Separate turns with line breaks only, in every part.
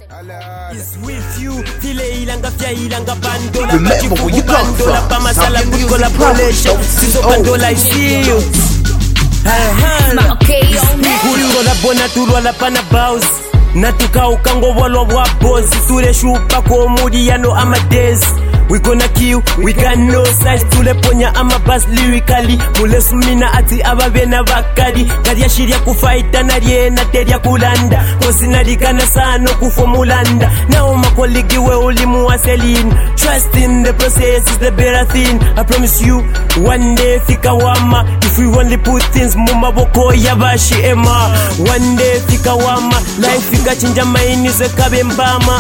Is with you, file ilanga fya ilanga bandola.
Remember where you come from.
Pamasala good collaboration. Sizo bandola is you. Kulungola bona tulwala pana bounce. Natuka ukango walwa wa boss. Tule shupa ko mudi ya no amadez. We gonna kill, we got no size. Tule ponya ama bass lyrically. Mule sumina ati ababena bakadi. Kadia shiria kufaita na riena teria kulanda. Kosi nadikana sano kufomulanda. Now my colleague we ulimu wa Celine. Trust in the process is the better thing. I promise you, one day fika wama. If we only put things muma boko yabashi ema. One day fika wama. Life fika chinja maini ze kabembama.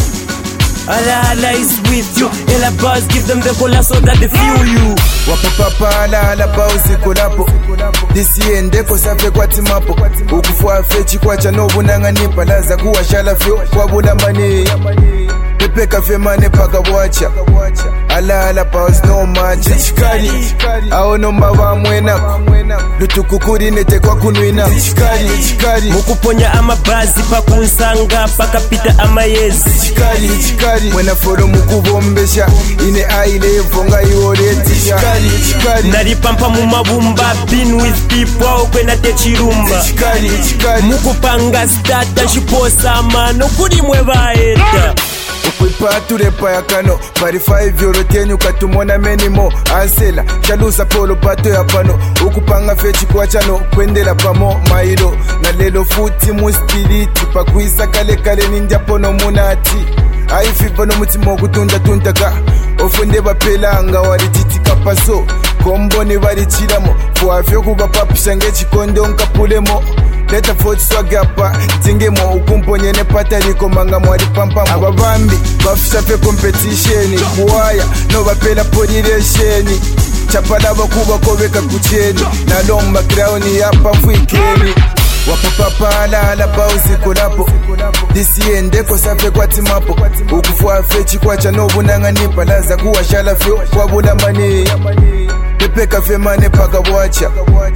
Ala is with you. Ela buzz, give them the cola so that they feel you.
Wapapapa ala bauzi kolapo. Disiende kosafe kwa timapo. Ukufua fechi kwa chano bunanganipa. Laza kuwa shala fyo kwa bulamani. Pepe kafe mane paka wacha. Ala bauzi no manchi. Chikari, ao nomba wa mwena. Lutukukuri nete kwa kunuina. Chikari,
mukuponya ama bazi pa kunsanga. Paka pita ama yezi.
Chikari, mwena foro mukubombesha. Ine aile vonga ioreti. Chikari,
naripampa mumabumba. Been with people kwena techirumba.
Chikari,
mukupanga stata shiposa mano. Kuri mweba eta
ukwipa turepa ya kano pari 5 euro tenyu katumona menimo ansela chalusa polo pato ya pano ukupanga fechi kwa chano kwendela pamo mailo na lelo futi muspiriti pakuisa kale ninja pono munati aifiva no mutima okutunda tuntaka ofunde bapelanga walititika paso kombone balichiramo fuafyo kuba papisha ngechikondo nkapulemo leta foti swagapa tingemo ukumponye ne pataliko manga mwali pampamo ababambi bafisha pe competition kuwaya no bapela poliresheni chapala bakuba kobeka kucheni na lomba crown yapa fuikeni wapapapa ala bauzi kolapo disiende kosafe kwa timapo ukufua fechi kwa chano bunanganipa laza kuwa shala fyo kwa bulamani pepe kafe mane paka wacha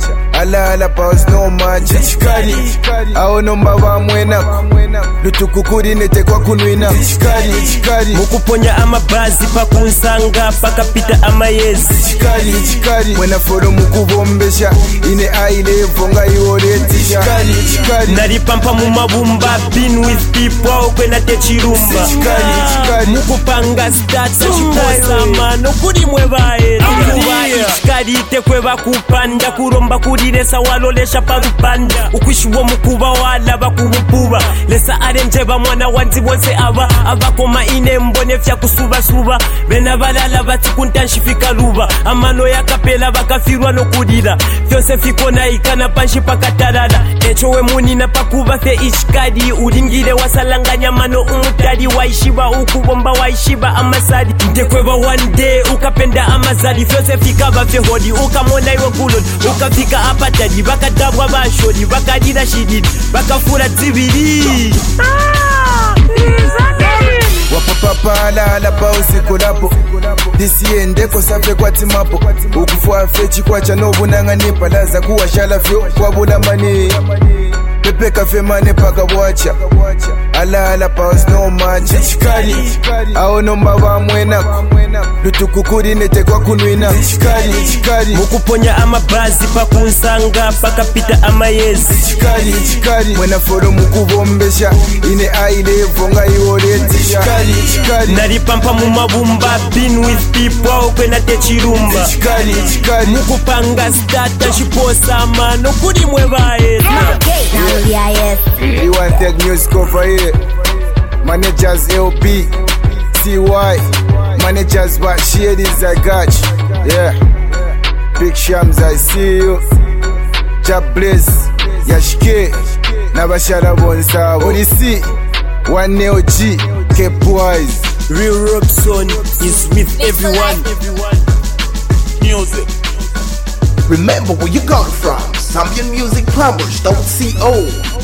ala bauzi no manchi chikari ao nomba wa mwena lutukukuri nete kwa kunuina chikari
mukuponya ama bazi pa kunsanga paka pita ama yezi
chikari mwena foro mukubombesha ine aile vonga ioreti chikari
naripampa mumabumba. Been with people kwena techirumba.
Chikari
mukupanga stata shiposa mano. Kuri mweba eta chikari tekwe bakupanda. Kuromba kuriresa walolesha parupanda. Ukwishuwo mukuba wala bakubupuba. Lesa arenjeba mwana wanzi wonse abakoma ine mbone fya kusuba. Bena balala bati kuntanshifika luba. Amano yakapela bakafirwa no kudira. Fyose fikona ikana panshi pakatarala. Echowe munina pakuba fe ichikadi. Ulingile wasalanganya mano umutari. Waishiba ukubomba waishiba amasadi. Ntekweba one day ukapenda amazadi. Fyose fika bafe hodi ukamona iwe kuloni. Ukafika apatadi bakadabwa bashodi. Bakadira shididi bakafura zibiri.
wapapapa ala bauzi kolapo disiende kosafe kwa timapo ukufua fechi kwa chano bunanganipa laza kuwa shala fyo kwa bulamani pepe kafe mane paka wacha ala bauzi no manchi chikari ao nomba wa mwena lutukukuri nete kwa kunuina chikari
mukuponya ama bazi pa kunsanga paka pita ama yezi
chikari mwena foro mukubombesha ine aile vonga ioreti chikari
naripampa mumabumba. Been with people kwena techirumba.
Chikari
mukupanga stata shiposa mano. Kuri mweba eta
we want that music over here. Managers LP CY managers but shades I got you. Yeah, Big Shams I see you. Jab Blaze Yashike Nabashara Bonsabo Olisi One Neo G Cape Wise.
Real Robson is with everyone.
Music. Remember where you come from. Zambian Music Plumbers.co.